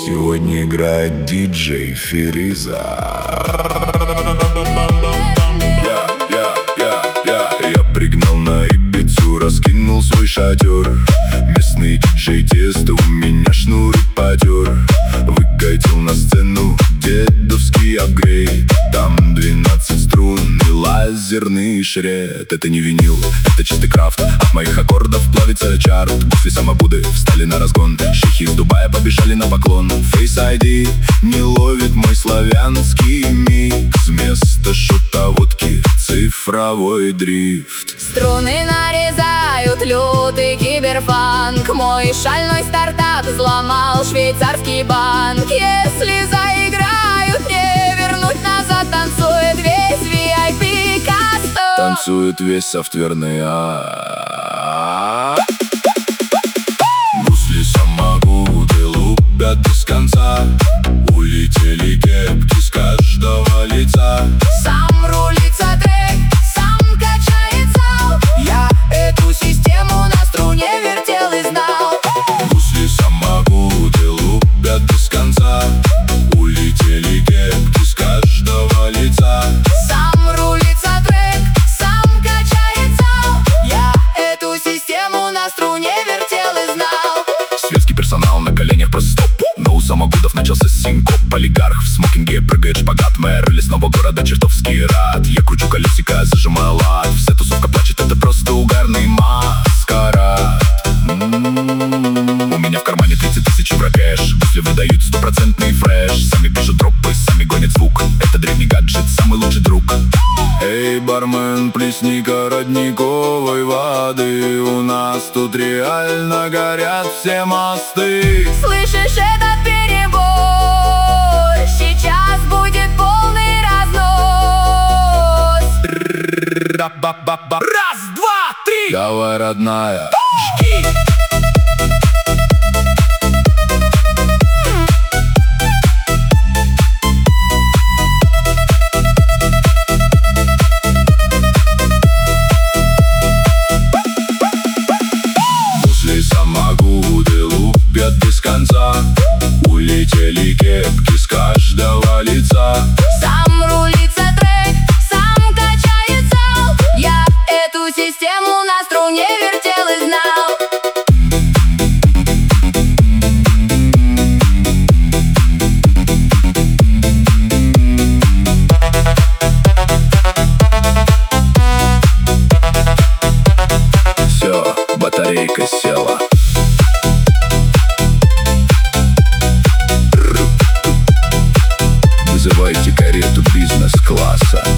Сегодня играет диджей Фириза. Я пригнал на Ибицу, раскинул свой шатер. Местный диджей тесто у меня шнуры потер. Выкатил на сцену дедовский апгрейд. Там 12 струн и лазерный шред. Это не винил, это чистый крафт. От моих аккордов плавится чарт. Гусли самобуды встали на разгон. Шейхи из Дубая побежали на поклон. Face ID не ловит мой славянский микс. Вместо шута водки цифровой дрифт. Струны нарезают лютый киберфанк. Мой шальной стартап взломал швейцарский банк. Если заиграют, не вернуть назад. Танцует весь VIP кастом. Танцует весь софтверный Гусли самогуды лупят без конца. Улетели кепки с каждого лица. Сам рулится трек, сам качает зал. Я эту систему на струне вертел и знал. Гусли самогуды лупят без конца. Улетели кепки с каждого лица. Сам рулится трек, сам качает зал. Я эту систему на струне вертел и знал. Светский персонал на коленях просто стоп. Но у самогудов начался синкоп. Олигарх в смокинге прыгает шпагат. Мэр лесного города чертовски рад. Я кручу колесико, зажимаю лад. Вся тусовка плачет, это просто угарный маскарад. У меня в кармане 30 тысяч евро кэш. Гусли выдают стопроцентный фреш. Сами пишут дропы, сами гонят звук. Это древний гаджет, самый лучший друг. Эй, бармен, плесни-ка родниковой воды. У нас тут реально горят все мосты. Слышишь этот перебой? Сейчас будет полный разнос. Раз, два, три. Давай, родная. Гусли самогуды лупят без конца. Улетели кепки с каждого лица. Сам рулится трек, сам качает зал. Я эту систему на струне вертел и знал. Все, батарейка села. Вызывайте карету бизнес-класса.